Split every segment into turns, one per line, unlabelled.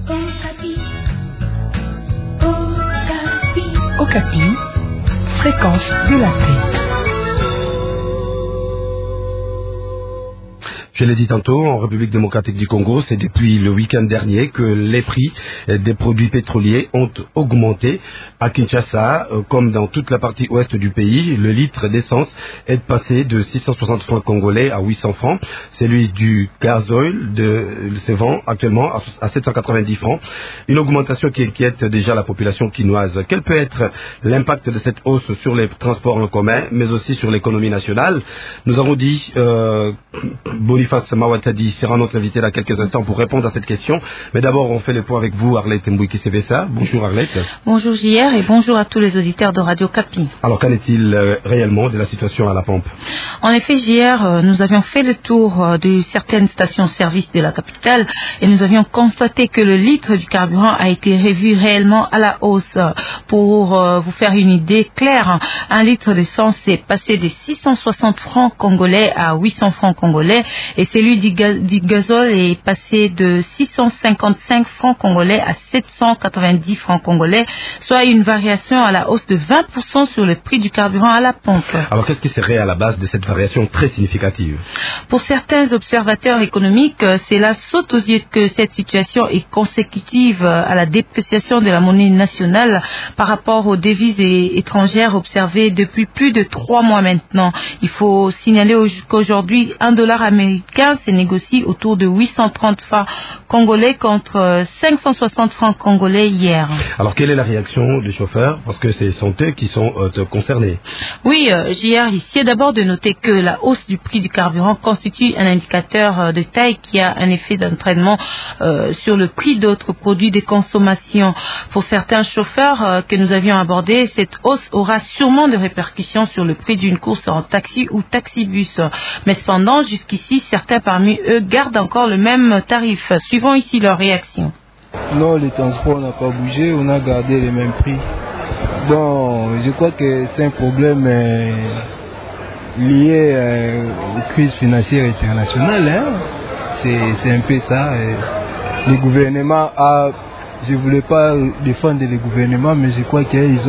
Okapi, fréquence de la paix.
Je l'ai dit tantôt, en République démocratique du Congo, c'est depuis le week-end dernier que les prix des produits pétroliers ont augmenté. À Kinshasa, comme dans toute la partie ouest du pays, le litre d'essence est passé de 660 francs congolais à 800 francs. Celui du gazoil se vend actuellement à 790 francs. Une augmentation qui inquiète déjà la population quinoise. Quel peut être l'impact de cette hausse sur les transports en commun, mais aussi sur l'économie nationale? Nous avons dit... Boniface Mawatadi sera notre invité dans quelques instants pour répondre à cette question. Mais d'abord, on fait le point avec vous, Arlette Mbouiki-Sebessa. Bonjour Arlette.
Bonjour JR et bonjour à tous les auditeurs de Radio Okapi.
Alors, qu'en est-il réellement de la situation à la pompe?
En effet, JR, nous avions fait le tour de certaines stations-service de la capitale et nous avions constaté que le litre du carburant a été revu réellement à la hausse. Pour vous faire une idée claire, un litre d'essence est passé de 660 francs congolais à 800 francs congolais et celui du gazole est passé de 655 francs congolais à 790 francs congolais, soit une variation à la hausse de 20% sur le prix du carburant à la pompe.
Alors qu'est-ce qui serait à la base de cette variation très significative?
Pour certains observateurs économiques, cela saute aux yeux que cette situation est consécutive à la dépréciation de la monnaie nationale par rapport aux devises étrangères observées depuis plus de 3 mois maintenant. Il faut signaler qu'aujourd'hui, $1 américain se négocie autour de 830 francs congolais contre 560 francs congolais hier.
Alors, quelle est la réaction des chauffeurs? Parce que ce sont eux qui sont concernés.
Oui, JR, ici est d'abord de noter que la hausse du prix du carburant constitue un indicateur de taille qui a un effet d'entraînement sur le prix d'autres produits de consommation. Pour certains chauffeurs que nous avions abordés, cette hausse aura sûrement des répercussions sur le prix d'une course en taxi ou taxibus. Mais cependant, jusqu'ici, certains parmi eux gardent encore le même tarif. Suivons ici leur réaction.
Non, le transport n'a pas bougé, on a gardé les mêmes prix. Bon, je crois que c'est un problème lié aux crises financières internationales. Hein. C'est un peu ça. Le gouvernement a... Je ne voulais pas défendre le gouvernement, mais je crois qu'ils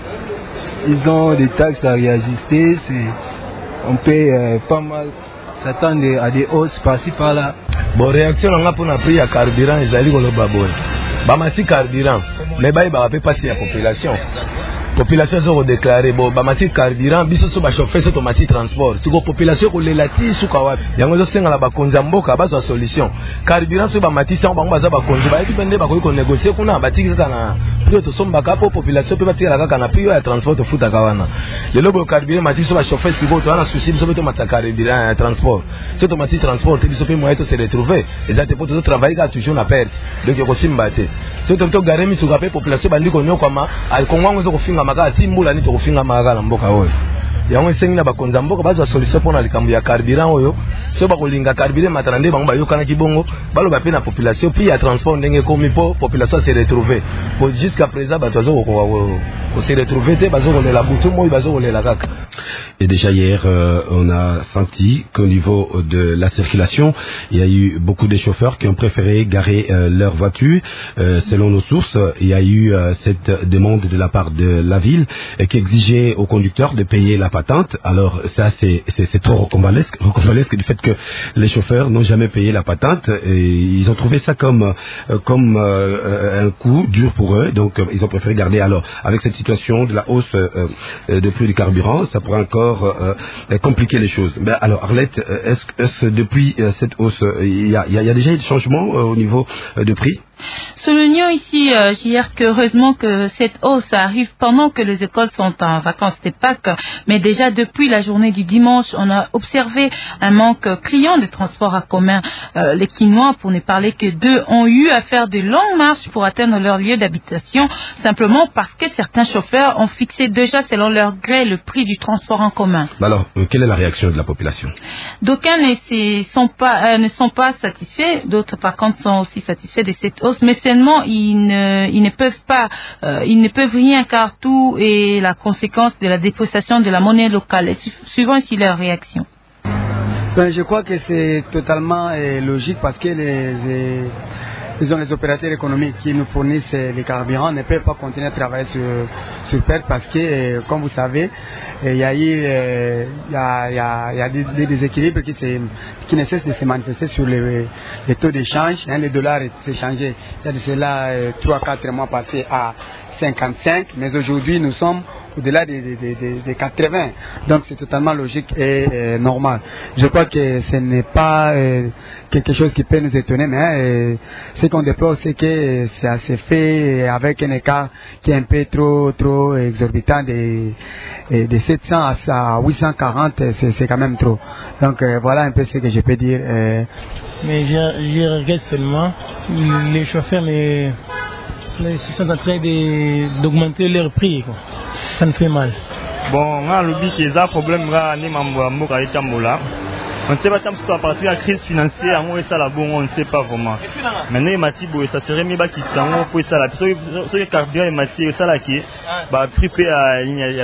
ont des taxes à réajuster. On paye pas mal. S'attendre à des hausses par-ci par-là.
Bon, réaction on a pour un prix à carburant, ils allaient au Baboy. Bamati carburant, mais bah il va pas passer la population. Population sont déclarée bon bamati carburant biso so ba chauffer ce tomati transport si ko population ko lelati su ka wapi yango zo senga la ba konza mboka ba zo solution carburant so bamati sa bango baza ba konza ba epende ba ko négocier kuna batiki kana prix to somba ka population pe batira ka kana prix ya transport to futa ka wana le lobo carburant mati so ba chauffer si ko to ana souci so to mata carburant transport ce tomati transport biso pe moyen to se retrouver exacte pour to travailler ka toujours na perte donc ko simbate ce to gare mi su ka pe population bandi ko nyokwa ma al kongwango zo ko finga makati mbula ni to kufinga makala na mboka oyo yango esengi na bakonza mboka bazwa solution pona likambo ya carburant oyo so bakolinga carburant matana nde bango bayokana kibongo baloba pe na population puis ya transport ndenge komi po population se retrouver pour jusqu'à présent bato ko se retrouver te bazo kolela butu moyi bazo kolela kaka.
Et déjà hier, on a senti qu'au niveau de la circulation, il y a eu beaucoup de chauffeurs qui ont préféré garer leur voiture. Selon nos sources, il y a eu cette demande de la part de la ville qui exigeait aux conducteurs de payer la patente. Alors ça, c'est trop rocambolesque du fait que les chauffeurs n'ont jamais payé la patente. Et ils ont trouvé ça comme un coup dur pour eux. Donc ils ont préféré garder. Alors avec cette situation de la hausse de prix du carburant, ça pourrait encore compliquer les choses. Ben alors Arlette, est-ce depuis cette hausse, il y a déjà eu des changements au niveau de prix?
Soulignons ici, JR, que heureusement que cette hausse arrive pendant que les écoles sont en vacances de Pâques, mais déjà depuis la journée du dimanche, on a observé un manque criant de transport en commun. Les Quinois, pour ne parler que d'eux, ont eu à faire de longues marches pour atteindre leur lieu d'habitation, simplement parce que certains chauffeurs ont fixé déjà selon leur gré le prix du transport en commun.
Alors, quelle est la réaction de la population?
D'aucuns ne sont pas satisfaits, d'autres par contre sont aussi satisfaits de cette hausse, mais seulement ils ne peuvent rien car tout est la conséquence de la dépréciation de la monnaie locale. Et suivant ici leur réaction.
Ben, je crois que c'est totalement logique parce que
disons, les opérateurs économiques qui nous fournissent les carburants ne peuvent pas continuer à travailler sur perte parce que, comme vous savez, il y a des déséquilibres qui ne cessent de se manifester sur les taux d'échange. Le dollar s'est changé, il y a de cela 3-4 mois passés à 55, mais aujourd'hui nous sommes au-delà des 80. Donc c'est totalement logique et normal. Je crois que ce n'est pas quelque chose qui peut nous étonner, mais ce qu'on déplore, c'est que ça s'est fait avec un écart qui est un peu trop exorbitant de 700 à 840, c'est quand même trop. Donc voilà un peu ce que je peux dire.
Mais je regrette seulement, les chauffeurs sont en train d'augmenter leur prix, quoi. Ça me fait mal.
Bon, on a le but qu'il y a un problème, on ne sait pas tant si à partir de la crise financière, on ne sait pas vraiment. Maintenant, ça serait mieux qu'il pour ça. Ce qui est carburant et matière, ça qui est prix à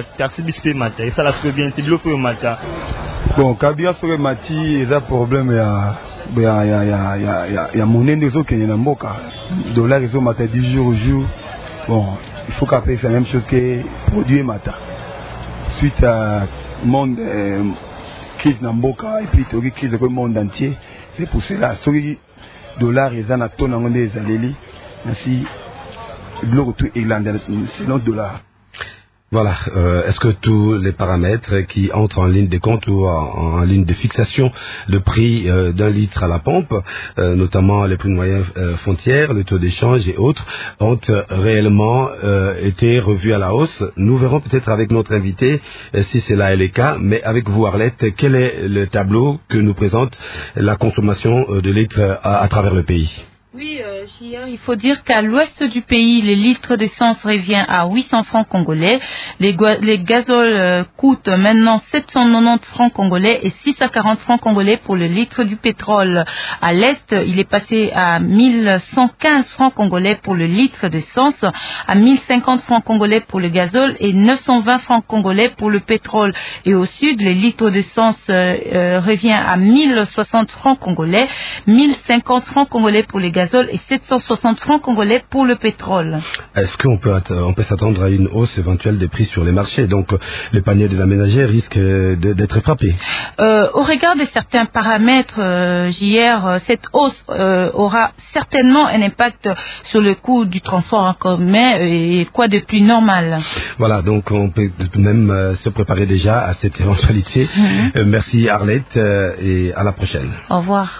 la ça la bien, c'est bloqué au matin.
Bon, carburant sur matière, il y a un problème. Il y a monnaie des autres qui est dans le moka. Dollar, ils ont matin 10 jours au jour. Bon, il faut qu'après faire la même chose que produire matin. Suite à monde crise dans le moka et puis il crise dans le monde entier. C'est pour cela, les dollars, ils ont un tonne des allélis. Ainsi, le retour irlandais, c'est notre dollar.
Voilà. Est-ce que tous les paramètres qui entrent en ligne de compte ou en ligne de fixation de prix d'un litre à la pompe, notamment les prix moyens frontières, le taux d'échange et autres, ont réellement été revus à la hausse? Nous verrons peut-être avec notre invité si cela est le cas, mais avec vous, Arlette, quel est le tableau que nous présente la consommation de litres à travers le pays?
Oui, il faut dire qu'à l'ouest du pays, les litres d'essence revient à 800 francs congolais. Les gazoles coûtent maintenant 790 francs congolais et 640 francs congolais pour le litre du pétrole. À l'est, il est passé à 1115 francs congolais pour le litre d'essence, à 1050 francs congolais pour le gazole et 920 francs congolais pour le pétrole. Et au sud, les litres d'essence revient à 1060 francs congolais, 1050 francs congolais pour les gazoles et 760 francs congolais pour le pétrole. Est-ce qu'on peut s'attendre à une hausse éventuelle des prix sur les marchés? Donc les paniers de la ménagère risquent d'être frappés. Au regard de certains paramètres, JR, cette hausse aura certainement un impact sur le coût du transport en commun et quoi de plus normal. Voilà, donc on peut même se préparer déjà à cette éventualité. Merci Arlette et à la prochaine. Au revoir.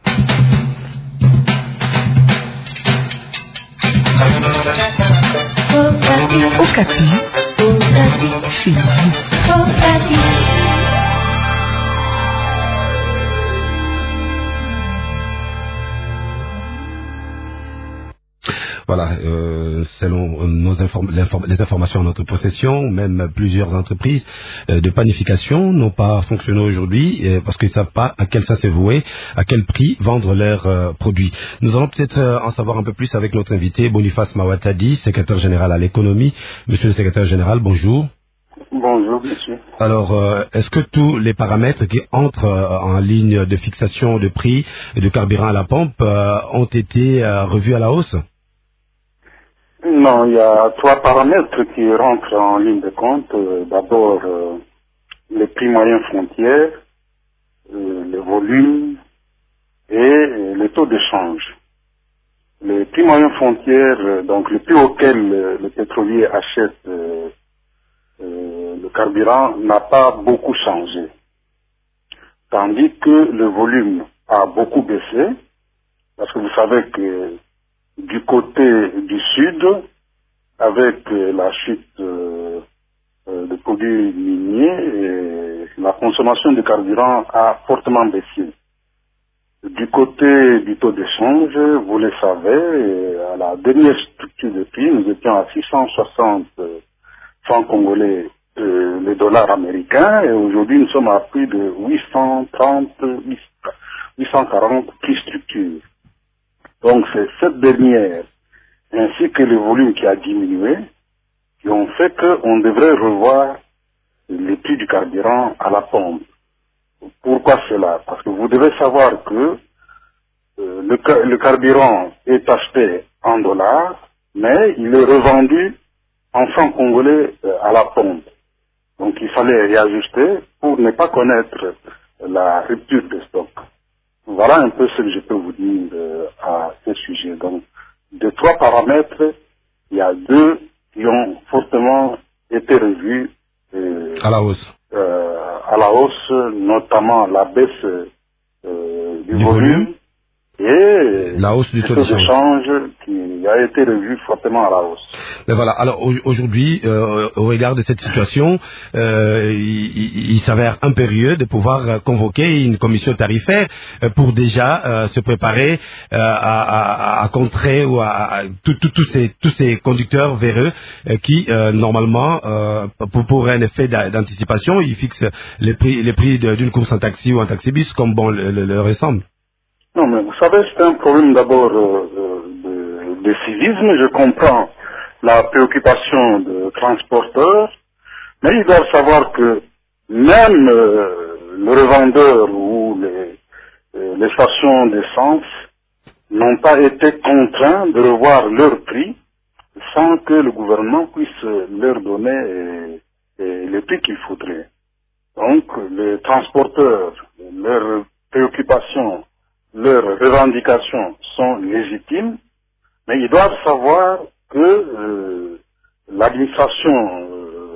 Okapi, chez vous.
Voilà, selon les informations à notre possession, même plusieurs entreprises de panification n'ont pas fonctionné aujourd'hui parce qu'ils ne savent pas à quel ça s'est voué, à quel prix vendre leurs produits. Nous allons peut-être en savoir un peu plus avec notre invité, Boniface Mawatadi, secrétaire général à l'économie. Monsieur le secrétaire général, bonjour.
Bonjour, monsieur.
Alors, est-ce que tous les paramètres qui entrent en ligne de fixation de prix et de carburant à la pompe ont été revus à la hausse?
Non, il y a 3 paramètres qui rentrent en ligne de compte. D'abord, les prix moyens frontières, le volume et le taux de change. Les prix moyens frontières, donc le prix auquel le pétrolier achète le carburant n'a pas beaucoup changé. Tandis que le volume a beaucoup baissé, parce que vous savez que du côté du sud, avec la chute de produits miniers, la consommation de carburant a fortement baissé. Du côté du taux d'échange, vous le savez, à la dernière structure de prix, nous étions à 660 francs congolais les dollars américains, et aujourd'hui nous sommes à plus de 840 prix structure. Donc c'est cette dernière, ainsi que le volume qui a diminué, qui ont fait qu'on devrait revoir les prix du carburant à la pompe. Pourquoi cela? Parce que vous devez savoir que le carburant est acheté en dollars, mais il est revendu en francs congolais à la pompe. Donc il fallait réajuster pour ne pas connaître la rupture des stocks. Voilà un peu ce que je peux vous dire à ce sujet. Donc, de 3 paramètres, il y a 2 qui ont fortement été revus
à la hausse.
Notamment la baisse du volume et
la hausse du taux de
change qui a été revu fortement à la hausse.
Mais voilà, alors aujourd'hui, au regard de cette situation, il s'avère impérieux de pouvoir convoquer une commission tarifaire pour déjà se préparer à contrer ou à tous ces conducteurs véreux qui, normalement, pour un effet d'anticipation, ils fixent les prix d'une course en taxi ou en taxi-bus comme bon le ressemble.
Non, mais vous savez, c'est un problème d'abord de civisme. Je comprends la préoccupation de transporteurs, mais ils doivent savoir que même le revendeur ou les stations d'essence n'ont pas été contraints de revoir leur prix sans que le gouvernement puisse leur donner les prix qu'il faudrait. Donc, les transporteurs, leurs préoccupations, leurs revendications sont légitimes, mais ils doivent savoir que l'administration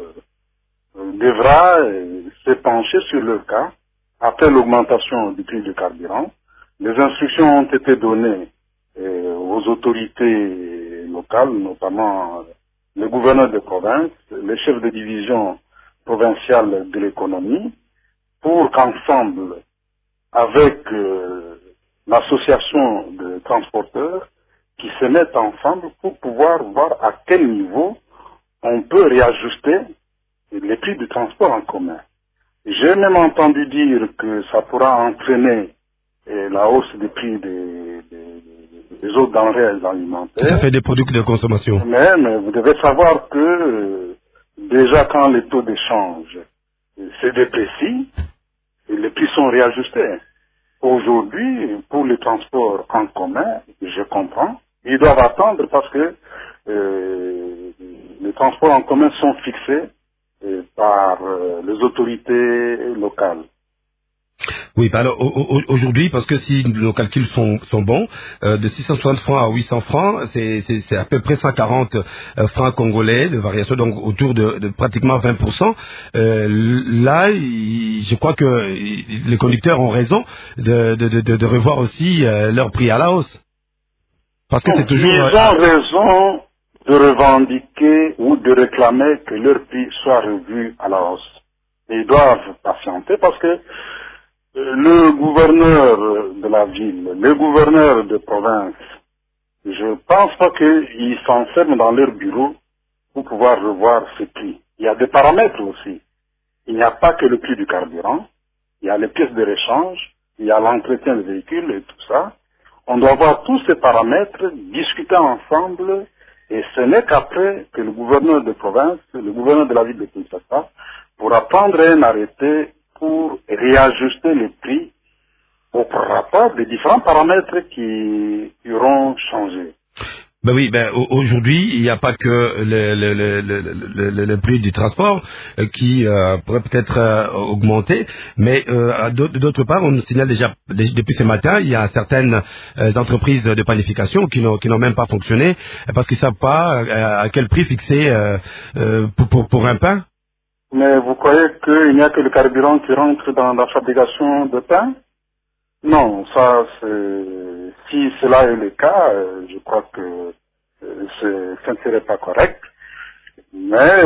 devra se pencher sur leur cas après l'augmentation du prix du carburant. Les instructions ont été données aux autorités locales, notamment les gouverneurs de province, les chefs de division provinciale de l'économie, pour qu'ensemble, avec l'association de transporteurs, qui se mettent ensemble pour pouvoir voir à quel niveau on peut réajuster les prix du transport en commun. J'ai même entendu dire que ça pourra entraîner la hausse des prix des autres denrées alimentaires.
Ça fait des produits de consommation.
Mais vous devez savoir que déjà quand les taux d'échange se déprécient, les prix sont réajustés. Aujourd'hui, pour les transports en commun, je comprends, ils doivent attendre parce que les transports en commun sont fixés par les autorités locales.
Oui, bah alors aujourd'hui, parce que si nos calculs sont bons, de 660 francs à 800 francs, c'est à peu près 140 francs congolais de variation, donc autour de pratiquement 20%. Là, je crois que les conducteurs ont raison de revoir aussi leur prix à la hausse. Parce que c'est toujours...
Ils ont raison de revendiquer ou de réclamer que leur prix soit revu à la hausse. Et ils doivent patienter parce que le gouverneur de la ville, le gouverneur de province, je pense pas qu'ils s'enferment dans leur bureau pour pouvoir revoir ces prix. Il y a des paramètres aussi. Il n'y a pas que le prix du carburant, il y a les pièces de rechange, il y a l'entretien des véhicules et tout ça. On doit voir tous ces paramètres, discuter ensemble, et ce n'est qu'après que le gouverneur de province, le gouverneur de la ville de Kinshasa, pourra prendre un arrêté pour réajuster les prix au rapport des différents paramètres qui auront changé.
Ben oui, aujourd'hui, il n'y a pas que le prix du transport qui pourrait peut-être augmenter, mais d'autre part, on nous signale déjà depuis ce matin, il y a certaines entreprises de planification qui n'ont même pas fonctionné parce qu'ils ne savent pas à quel prix fixer pour un pain.
Mais vous croyez qu'il n'y a que le carburant qui rentre dans la fabrication de pain? Non, ça, si cela est le cas, je crois que ça ne serait pas correct. Mais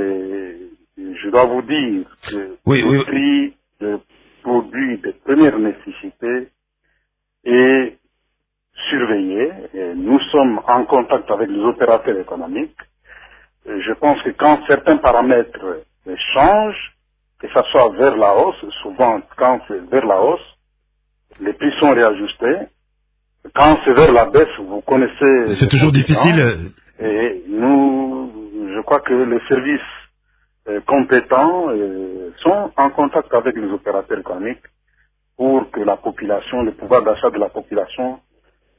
je dois vous dire que le prix de produits de première nécessité est surveillé. Et nous sommes en contact avec les opérateurs économiques. Et je pense que quand certains paramètres changent, que ça soit vers la hausse, souvent quand c'est vers la hausse, les prix sont réajustés. Quand c'est vers la baisse, vous connaissez...
C'est toujours difficile.
Et je crois que les services compétents sont en contact avec les opérateurs économiques pour que la population, le pouvoir d'achat de la population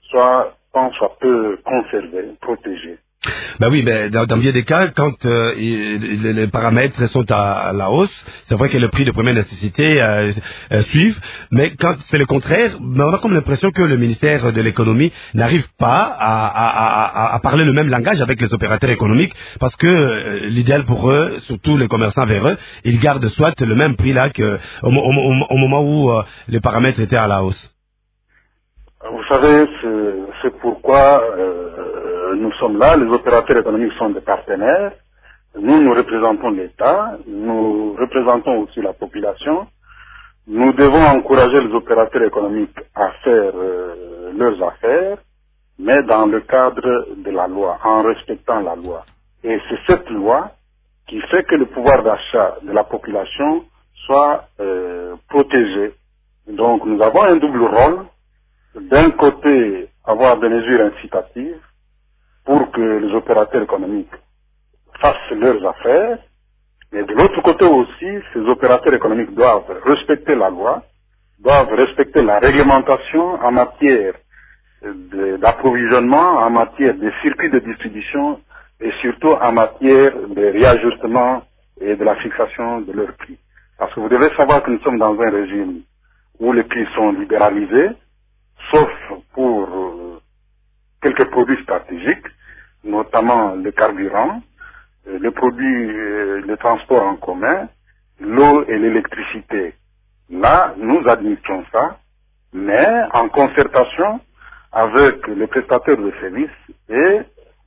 soit tant soit peu conservés, protégés.
Ben oui, mais dans bien des cas, quand les paramètres sont à la hausse, c'est vrai que le prix de première nécessité suivent, mais quand c'est le contraire, ben on a comme l'impression que le ministère de l'économie n'arrive pas à parler le même langage avec les opérateurs économiques, parce que l'idéal pour eux, surtout les commerçants vers eux, ils gardent soit le même prix là qu'au moment où les paramètres étaient à la hausse.
Vous savez, c'est pourquoi nous sommes là, les opérateurs économiques sont des partenaires, nous représentons l'État, nous représentons aussi la population, nous devons encourager les opérateurs économiques à faire leurs affaires, mais dans le cadre de la loi, en respectant la loi. Et c'est cette loi qui fait que le pouvoir d'achat de la population soit protégé. Donc nous avons un double rôle, d'un côté avoir des mesures incitatives, pour que les opérateurs économiques fassent leurs affaires, mais de l'autre côté aussi, ces opérateurs économiques doivent respecter la loi, doivent respecter la réglementation en matière d'approvisionnement, en matière de circuits de distribution et surtout en matière de réajustement et de la fixation de leurs prix. Parce que vous devez savoir que nous sommes dans un régime où les prix sont libéralisés, sauf pour quelques produits stratégiques, notamment le carburant, les produits de transport en commun, l'eau et l'électricité. Là, nous administrons ça, mais en concertation avec les prestataires de services et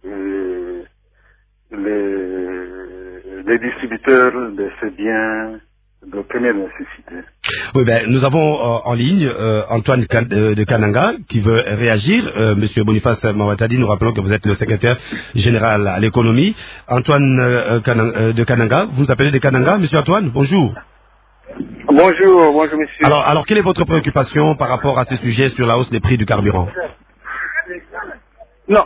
les distributeurs de ces biens de première nécessité.
Oui, ben, nous avons en ligne Antoine de Kananga qui veut réagir. Monsieur Boniface Mawatadi, nous rappelons que vous êtes le secrétaire général à l'économie. Antoine de Kananga, vous nous appelez de Kananga, monsieur Antoine, bonjour.
Bonjour monsieur.
Alors, quelle est votre préoccupation par rapport à ce sujet sur la hausse des prix du carburant?
Non.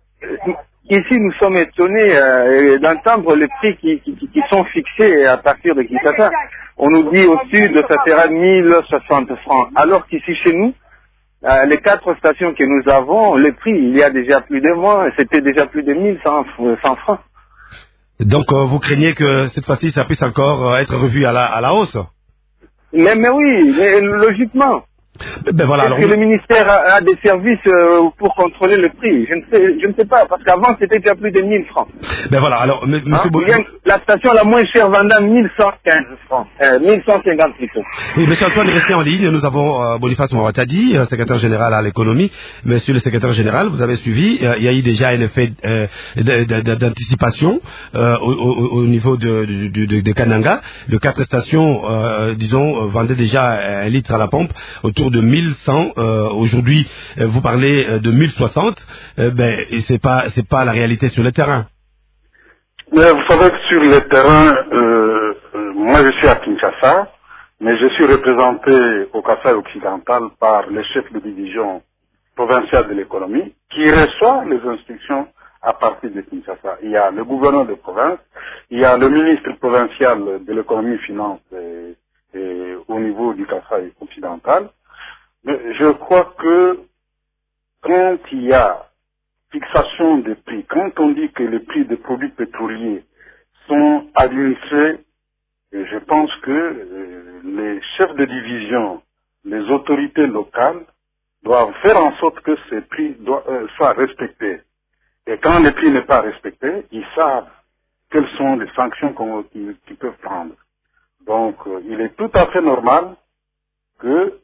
Ici, nous sommes étonnés d'entendre les prix qui sont fixés à partir de Kinshasa. On nous dit au sud, ça sera 1060 francs. Alors qu'ici, chez nous, les 4 stations que nous avons, les prix, il y a déjà plus de mois, c'était déjà plus de 1100 francs.
Donc, vous craignez que cette fois-ci, ça puisse encore être revu à la hausse?
Mais oui, mais logiquement.
Ben voilà,
Est-ce que le ministère a des services pour contrôler le prix? Je ne sais pas, parce qu'avant c'était déjà plus de 1000 francs.
Ben voilà, alors, monsieur
la station la moins chère vendant 1115 francs, 1150 plutôt.
Oui, monsieur Antoine, restez en ligne. Nous avons Boniface Mawatadi, secrétaire général à l'économie. Monsieur le secrétaire général, vous avez suivi, il y a eu déjà un effet d'anticipation au niveau de Kananga. Les 4 stations, disons, vendaient déjà 1 litre à la pompe autour de 1100. Aujourd'hui, vous parlez de 1060. Ben, c'est pas la réalité sur le terrain.
Mais vous savez que sur le terrain, moi je suis à Kinshasa, mais je suis représenté au Kasaï occidental par le chef de division provincial de l'économie qui reçoit les instructions à partir de Kinshasa. Il y a le gouverneur de province, il y a le ministre provincial de l'économie finance et au niveau du Kasaï occidental. Mais je crois que quand il y a fixation des prix, quand on dit que les prix des produits pétroliers sont administrés, je pense que les chefs de division, les autorités locales doivent faire en sorte que ces prix soient respectés. Et quand les prix n'est pas respecté, ils savent quelles sont les sanctions qu'ils peuvent prendre. Donc, il est tout à fait normal que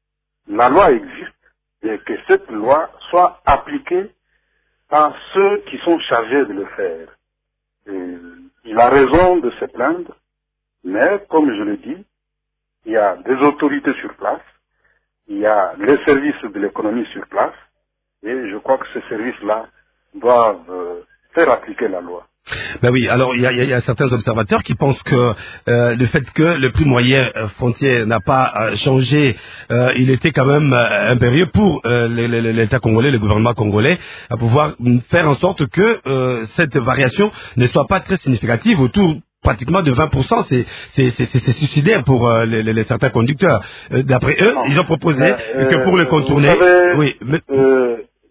la loi existe et que cette loi soit appliquée par ceux qui sont chargés de le faire. Et il a raison de se plaindre, mais comme je le dis, il y a des autorités sur place, il y a les services de l'économie sur place, et je crois que ces services-là doivent faire appliquer la loi.
Ben oui, alors il y a certains observateurs qui pensent que le fait que le prix moyen frontière n'a pas changé, il était quand même impérieux pour l'État congolais, le gouvernement congolais, à pouvoir faire en sorte que cette variation ne soit pas très significative, autour pratiquement de 20%. C'est suicidaire pour certains conducteurs. D'après eux, ils ont proposé que pour le contourner...
Savez,
oui,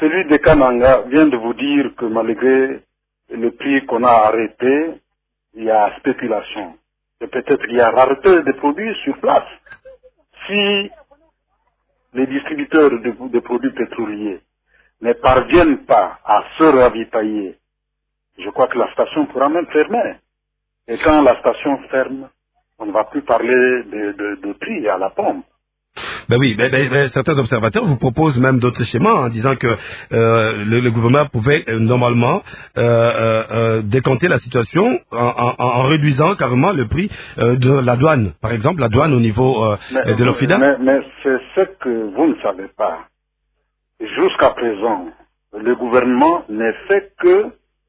celui de Kananga vient de vous dire que malgré le prix qu'on a arrêté, il y a spéculation. Et peut-être il y a rareté des produits sur place. Si les distributeurs de produits pétroliers ne parviennent pas à se ravitailler, je crois que la station pourra même fermer. Et quand la station ferme, on ne va plus parler de prix à la pompe.
Ben oui, certains observateurs vous proposent même d'autres schémas en disant que le gouvernement pouvait normalement décanter la situation en réduisant carrément le prix de la douane. Par exemple, la douane au niveau de l'Ofida.
Mais c'est ce que vous ne savez pas. Jusqu'à présent, le gouvernement n'est fait que,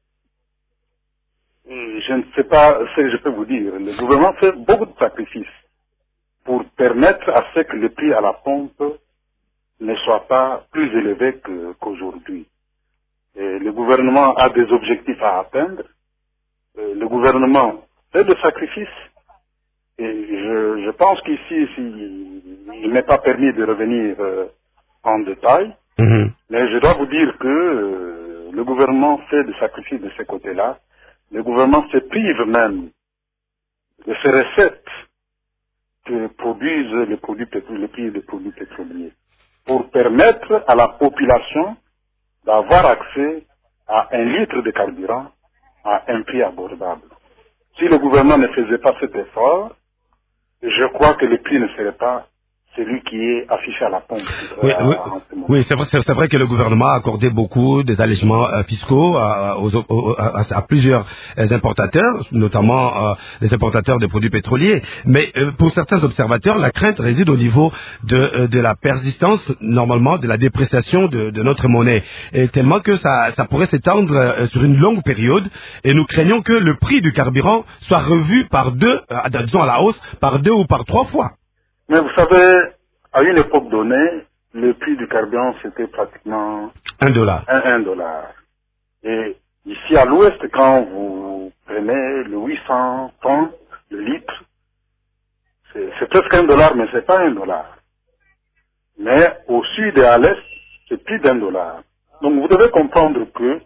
je ne sais pas ce que je peux vous dire, le gouvernement fait beaucoup de sacrifices pour permettre à ce que le prix à la pompe ne soit pas plus élevé qu'aujourd'hui. Le gouvernement a des objectifs à atteindre. Le gouvernement fait des sacrifices. Et je pense qu'ici, il n'est pas permis de revenir en détail. Mais je dois vous dire que le gouvernement fait des sacrifices de ce côté-là. Le gouvernement se prive même de ses recettes que produisent les prix des produits pétroliers, pour permettre à la population d'avoir accès à 1 litre de carburant à un prix abordable. Si le gouvernement ne faisait pas cet effort, je crois que le prix ne serait pas celui qui est affiché à la pompe.
Oui, c'est vrai que le gouvernement a accordé beaucoup des allègements fiscaux à plusieurs importateurs, notamment les importateurs de produits pétroliers. Mais pour certains observateurs, la crainte réside au niveau de la persistance, normalement, de la dépréciation de notre monnaie. Et tellement que ça pourrait s'étendre sur une longue période. Et nous craignons que le prix du carburant soit revu par disons à la hausse, par 2 ou par 3 fois.
Mais vous savez, à une époque donnée, le prix du carburant, c'était pratiquement
$1.
$1. Et ici à l'ouest, quand vous prenez le 800 francs le litre, c'est presque $1, mais c'est pas $1. Mais au sud et à l'est, c'est plus $1. Donc vous devez comprendre que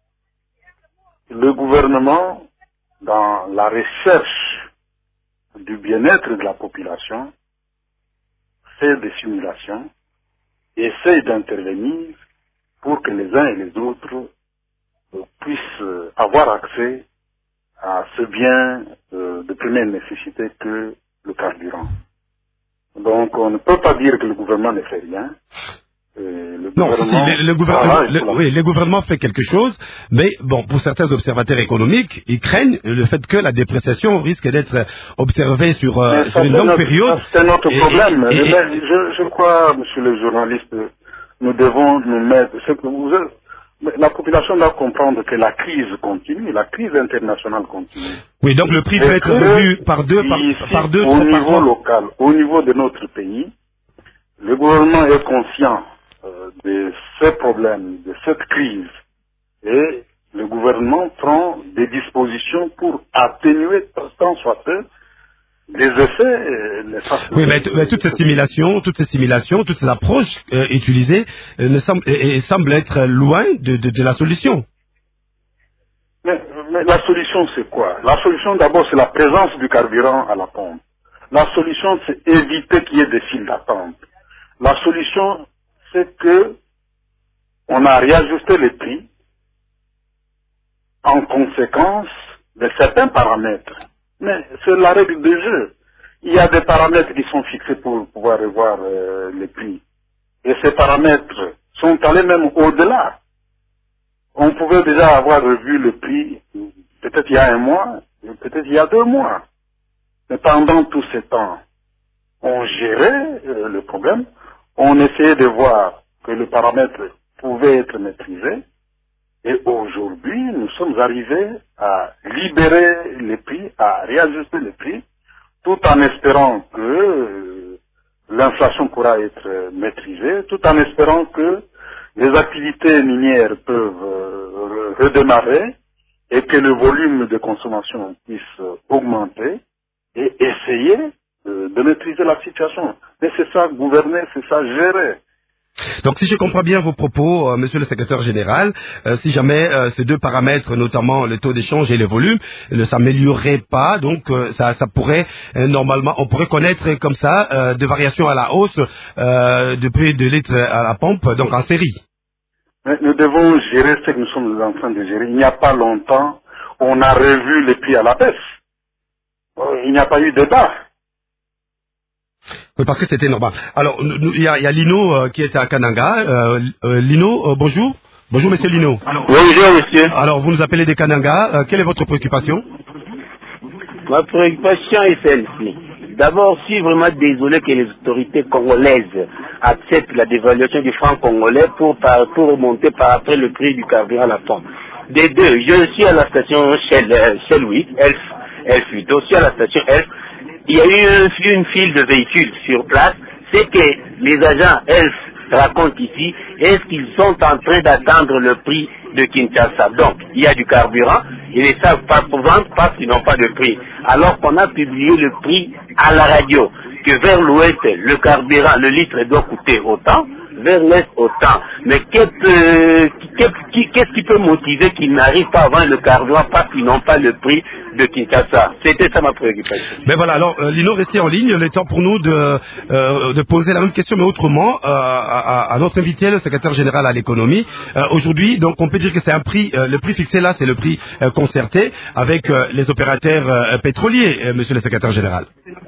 le gouvernement, dans la recherche du bien-être de la population, fait des simulations, essaye d'intervenir pour que les uns et les autres puissent avoir accès à ce bien de première nécessité que le carburant. Donc on ne peut pas dire que le gouvernement ne fait rien.
Le gouvernement fait quelque chose, mais bon, pour certains observateurs économiques, ils craignent le fait que la dépréciation risque d'être observée sur une longue période.
C'est notre problème. Je crois, monsieur le journaliste, nous devons nous mettre... La population doit comprendre que la crise continue, la crise internationale continue.
Oui, donc le prix peut être revu par deux
au niveau local, au niveau de notre pays, le gouvernement est conscient de ces problèmes, de cette crise, et le gouvernement prend des dispositions pour atténuer tant soit peu les effets.
Oui, mais toutes ces simulations, toutes ces approches utilisées semblent être loin de la solution.
Mais la solution, c'est quoi? La solution, d'abord, c'est la présence du carburant à la pompe. La solution, c'est éviter qu'il y ait des files d'attente. La solution, c'est que on a réajusté les prix en conséquence de certains paramètres. Mais c'est la règle du jeu. Il y a des paramètres qui sont fixés pour pouvoir revoir les prix. Et ces paramètres sont allés même au-delà. On pouvait déjà avoir revu le prix peut-être il y a 1 mois, peut-être il y a 2 mois. Mais pendant tout ce temps, on gérait le problème. On essayait de voir que le paramètre pouvait être maîtrisé. Et aujourd'hui, nous sommes arrivés à libérer les prix, à réajuster les prix, tout en espérant que l'inflation pourra être maîtrisée, tout en espérant que les activités minières peuvent redémarrer et que le volume de consommation puisse augmenter et essayer de maîtriser la situation. Mais c'est ça gouverner, c'est ça gérer.
Donc si je comprends bien vos propos, monsieur le secrétaire général, si jamais ces deux paramètres, notamment le taux d'échange et le volume, ne s'amélioreraient pas, donc ça pourrait normalement, on pourrait connaître comme ça des variations à la hausse de prix de litre à la pompe, donc en série.
Mais nous devons gérer ce que nous sommes en train de gérer. Il n'y a pas longtemps, on a revu les prix à la baisse. Il n'y a pas eu de débat.
Oui, parce que c'était normal. Alors, il y a Lino qui est à Kananga. Lino, bonjour. Bonjour, monsieur Lino.
Bonjour, monsieur.
Alors, vous nous appelez des Kananga. Quelle est votre préoccupation?
Ma préoccupation est celle-ci. D'abord, je suis vraiment désolé que les autorités congolaises acceptent la dévaluation du franc congolais pour remonter par après le prix du carburant à la pompe. Des deux, je suis à la station Shell 8, Elf 8. Je suis à la station Elf. Il y a eu une file de véhicules sur place. C'est que les agents Elf racontent ici, est-ce qu'ils sont en train d'attendre le prix de Kinshasa? Donc, il y a du carburant, ils ne savent pas pour vendre parce qu'ils n'ont pas de prix. Alors qu'on a publié le prix à la radio, que vers l'ouest, le carburant, le litre doit coûter autant, vers l'est autant. Mais qu'est-ce qui peut motiver qu'ils n'arrivent pas à vendre le carburant parce qu'ils n'ont pas le prix de Kinshasa? C'était ça ma préoccupation.
Mais voilà, alors Lino, restez en ligne. Il est temps pour nous de poser la même question, mais autrement, à notre invité, le secrétaire général à l'économie. Aujourd'hui, donc, on peut dire que c'est un prix, le prix fixé là, c'est le prix concerté avec les opérateurs pétroliers, monsieur le secrétaire général.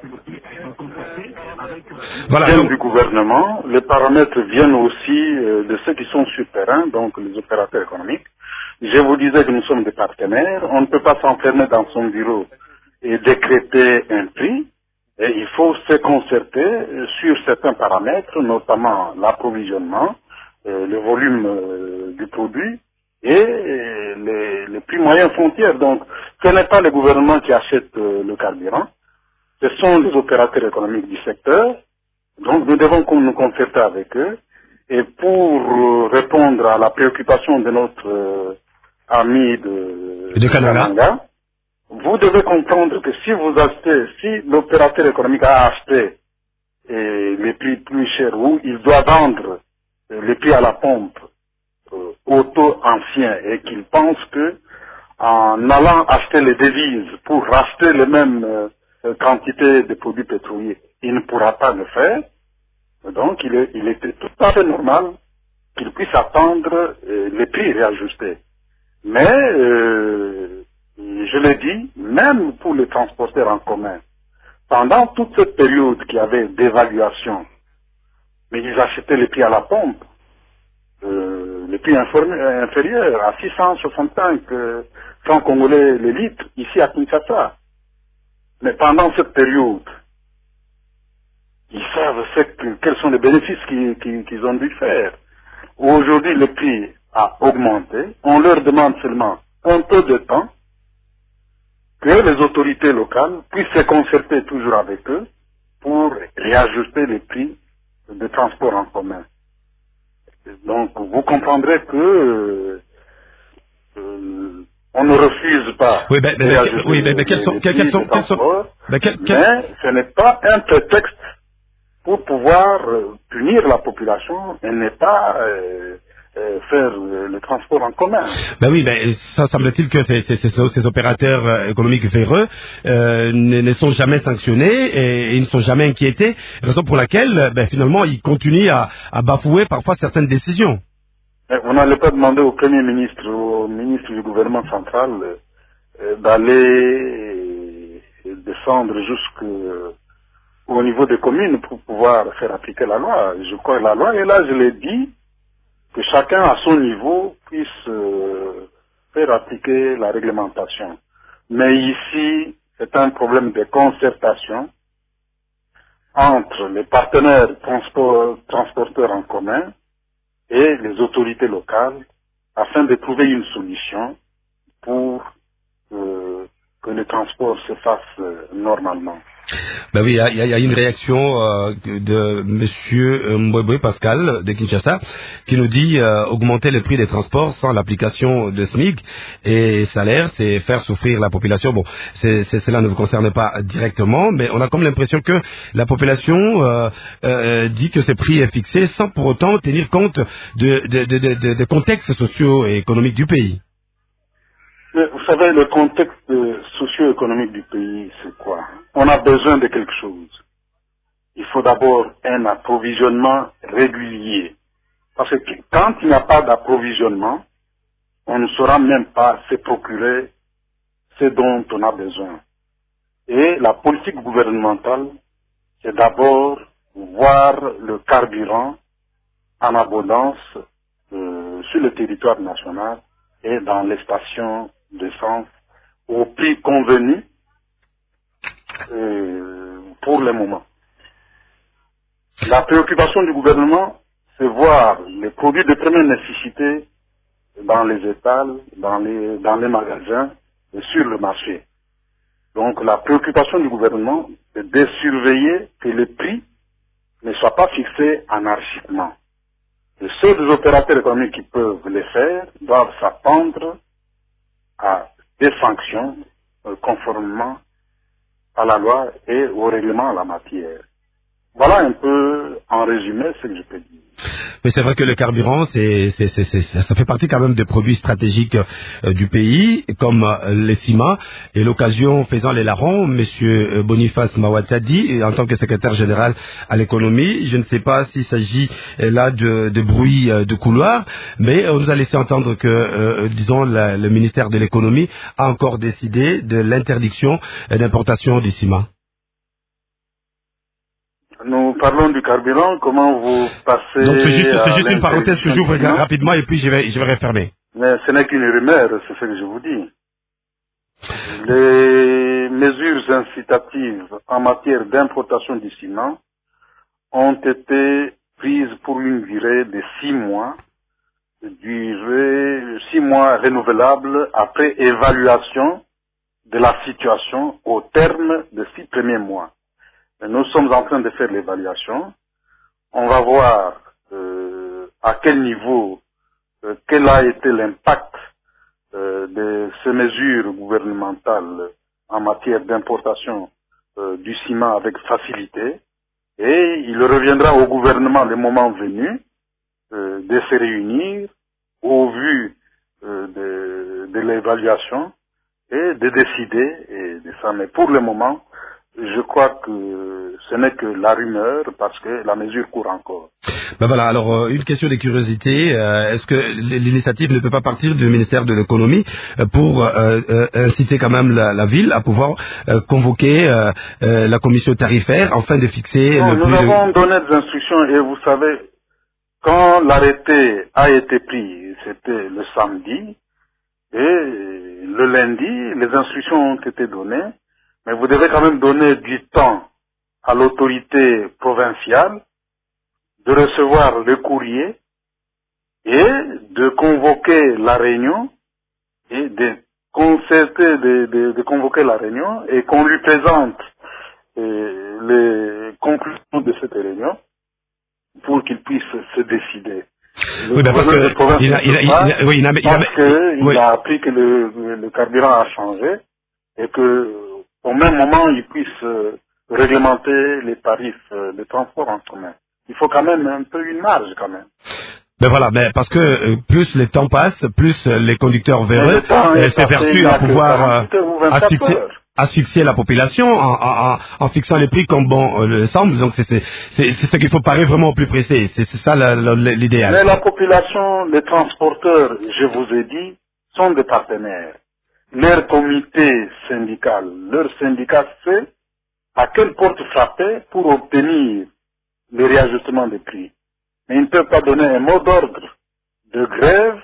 Voilà, donc, du gouvernement, les paramètres viennent aussi de ceux qui sont sur terrain, donc les opérateurs économiques. Je vous disais que nous sommes des partenaires, on ne peut pas s'enfermer dans son bureau et décréter un prix, et il faut se concerter sur certains paramètres, notamment l'approvisionnement, le volume du produit et les prix moyens frontières. Donc, ce n'est pas le gouvernement qui achète le carburant, ce sont les opérateurs économiques du secteur. Donc nous devons nous concerter avec eux. Et pour répondre à la préoccupation de notre ami de Kananga, vous devez comprendre que si l'opérateur économique a acheté les prix plus chers ou il doit vendre les prix à la pompe au taux ancien et qu'il pense que en allant acheter les devises pour racheter les mêmes quantités de produits pétroliers, il ne pourra pas le faire. Donc, il était tout à fait normal qu'il puisse attendre les prix réajustés. Mais, je l'ai dit, même pour les transporteurs en commun, pendant toute cette période qu'il y avait d'évaluation, mais ils achetaient les prix à la pompe, les prix inférieurs à 665 francs congolais le litre, ici à Kinshasa. Mais pendant cette période, ils savent quels sont les bénéfices qu'ils ont dû faire. Aujourd'hui, le prix a augmenté. On leur demande seulement un peu de temps que les autorités locales puissent se concerter toujours avec eux pour réajuster les prix de transport en commun. Donc, vous comprendrez que on ne refuse pas mais ce n'est pas un prétexte pour pouvoir punir la population et ne pas faire le transport en commun.
Ben oui, mais ça semble-t-il que ces opérateurs économiques véreux ne sont jamais sanctionnés et ils ne sont jamais inquiétés, raison pour laquelle finalement ils continuent à bafouer parfois certaines décisions.
Vous n'allez pas demander au Premier ministre, au ministre du gouvernement central d'aller descendre jusqu'au niveau des communes pour pouvoir faire appliquer la loi. Je crois que la loi est là, je l'ai dit, que chacun à son niveau puisse faire appliquer la réglementation. Mais ici, c'est un problème de concertation entre les partenaires transporteurs en commun et les autorités locales afin de trouver une solution pour que le transport se fasse normalement.
Ben oui, il y a une réaction de Monsieur Mbwebwe Pascal de Kinshasa qui nous dit augmenter le prix des transports sans l'application de SMIC et salaire, c'est faire souffrir la population. Bon, cela ne vous concerne pas directement, mais on a comme l'impression que la population dit que ce prix est fixé sans pour autant tenir compte de contextes socio et économiques du pays.
Mais vous savez, le contexte socio-économique du pays, c'est quoi? On a besoin de quelque chose. Il faut d'abord un approvisionnement régulier. Parce que quand il n'y a pas d'approvisionnement, on ne saura même pas se procurer ce dont on a besoin. Et la politique gouvernementale, c'est d'abord voir le carburant en abondance sur le territoire national et dans les stations d'essence au prix convenu pour le moment. La préoccupation du gouvernement, c'est voir les produits de première nécessité dans les étals, dans les magasins et sur le marché. Donc la préoccupation du gouvernement, c'est de surveiller que les prix ne soient pas fixés anarchiquement. Les seuls opérateurs économiques qui peuvent les faire doivent s'attendre à des sanctions conformément à la loi et au règlement en la matière. Voilà un peu en résumé ce que je peux dire.
Mais c'est vrai que le carburant, ça fait partie quand même des produits stratégiques du pays, comme les ciments. Et l'occasion faisant les larrons, Monsieur Boniface Mawatadi, en tant que secrétaire général à l'économie, je ne sais pas s'il s'agit là de bruit de couloir, mais on nous a laissé entendre que, disons, le ministère de l'économie a encore décidé de l'interdiction d'importation du ciment.
Nous parlons du carburant, comment vous passez...
Donc c'est juste une parenthèse que j'ouvre rapidement et puis je vais refermer.
Mais ce n'est qu'une rumeur, c'est ce que je vous dis. Les mesures incitatives en matière d'importation du ciment ont été prises pour une durée de 6 mois, 6 mois renouvelables après évaluation de la situation au terme des 6 premiers mois. Nous sommes en train de faire l'évaluation. On va voir à quel niveau, quel a été l'impact de ces mesures gouvernementales en matière d'importation du ciment avec facilité. Et il reviendra au gouvernement le moment venu de se réunir au vu de l'évaluation et de décider de ça. Mais pour le moment, je crois que ce n'est que la rumeur parce que la mesure court encore.
Ben voilà, alors une question de curiosité, est-ce que l'initiative ne peut pas partir du ministère de l'économie pour inciter quand même la ville à pouvoir convoquer la commission tarifaire afin de fixer
non, nous avons donné des instructions et vous savez, quand l'arrêté a été pris, c'était le samedi et le lundi, les instructions ont été données. Mais vous devez quand même donner du temps à l'autorité provinciale de recevoir le courrier et de convoquer la réunion et de concerter, de convoquer la réunion et qu'on lui présente les conclusions de cette réunion pour qu'il puisse se décider.
Oui, ben parce que
il a appris que le carburant a changé et que au même moment, ils puissent réglementer les tarifs de transport en commun. Il faut quand même un peu une marge quand même.
Ben voilà, mais parce que plus le temps passe, plus les conducteurs véreux s'évertuent à pouvoir asphyxier la population en fixant les prix comme bon le semble. Donc c'est ce qu'il faut parer vraiment au plus pressé. C'est ça l'idéal.
Mais la population, les transporteurs, je vous ai dit, sont des partenaires. Leur comité syndical, leur syndicat sait à quelle porte frapper pour obtenir le réajustement des prix. Mais ils ne peuvent pas donner un mot d'ordre de grève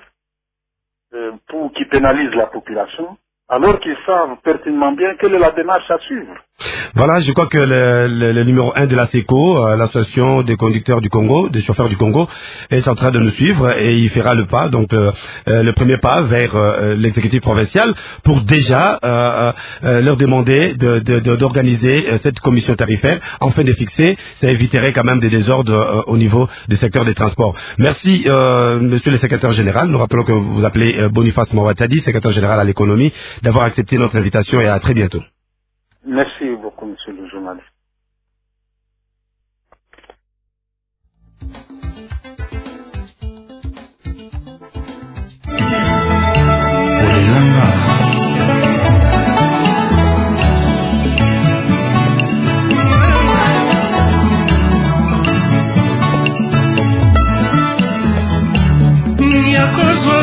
qui pénalise la population, alors qu'ils savent pertinemment bien quelle est la démarche à suivre.
Voilà, je crois que le numéro 1 de la SECO, l'association des conducteurs du Congo, des chauffeurs du Congo, est en train de nous suivre et il fera le pas, donc le premier pas vers l'exécutif provincial pour déjà leur demander d'organiser cette commission tarifaire afin de fixer. Ça éviterait quand même des désordres au niveau du secteur des transports. Merci, monsieur le secrétaire général. Nous rappelons que vous appelez Boniface Mawatadi, secrétaire général à l'économie, d'avoir accepté notre invitation et à très bientôt.
Merci beaucoup, monsieur le journaliste.
Yakozwa